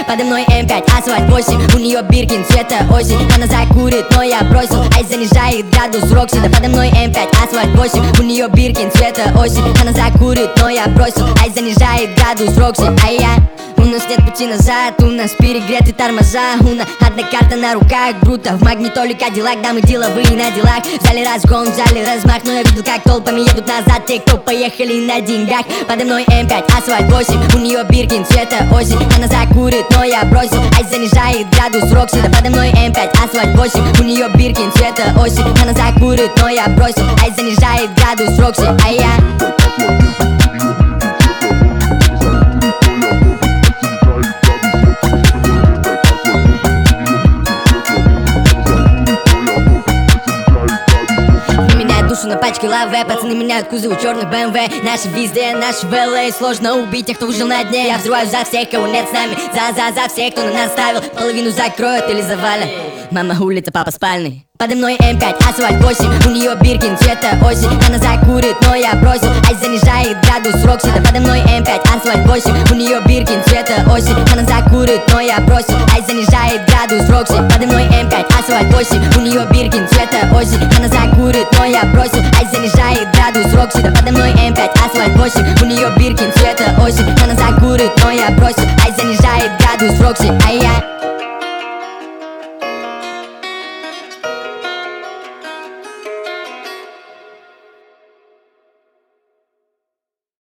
Подо мной М5, асфальт 8. У нее Биркин цвета осень. Она закурит, но я бросил. Ай, занижает градус Рокси. Да подо мной М5, асфальт 8. У нее Биркин цвета осень. Она закурит, но я бросил. Ай, занижает градус Рокси. Ай, я. У нас нет пути назад, у нас перегреты тормоза. У нас одна карта на руках, бруто. В магнитоле Кадиллак, да мы деловые на делах. Взяли разгон, взяли размах, но я видел, как толпами едут назад те, кто поехали на деньгах. Подо мной М5, асфальт 8. У нее Биркин цвета осень. Она закурит, но я бросил. Ай, занижает градус Рокси. Да подо мной М5, асфальт 8. У нее Биркин цвета осень. Она закурит, но я бросил. Ай, занижает градус Рокси. Ай, я. На пачке лаве, пацаны меняют кузовы черных БМВ. Наши везде, наши в ЛА. Сложно убить тех, кто уже на дне. Я взрываю за всех, кого нет с нами. За всех, кто на нас ставил. Половину закроют или завалят. Мама улица, папа спальный. Подо мной М5, асфальт 8. У нее Биркин цвета осень. Она закурит, но я бросил. Ай, занижает градус Рокси. Да подо мной М5, асфальт 8. У нее Биркин цвета осень. Она закурит, но я бросил. Ай, занижает градус Рокси. Подо мной М5, асфальт 8. У нее Биркин цвета осень. Она закурит, но я бросил. Ай, занижает градус Рокси. Да подо мной М5, асфальт 8. У нее Биркин цвета осень. Она закурит, но я бросил. Ай, занижает градус Рокси. Ай, я.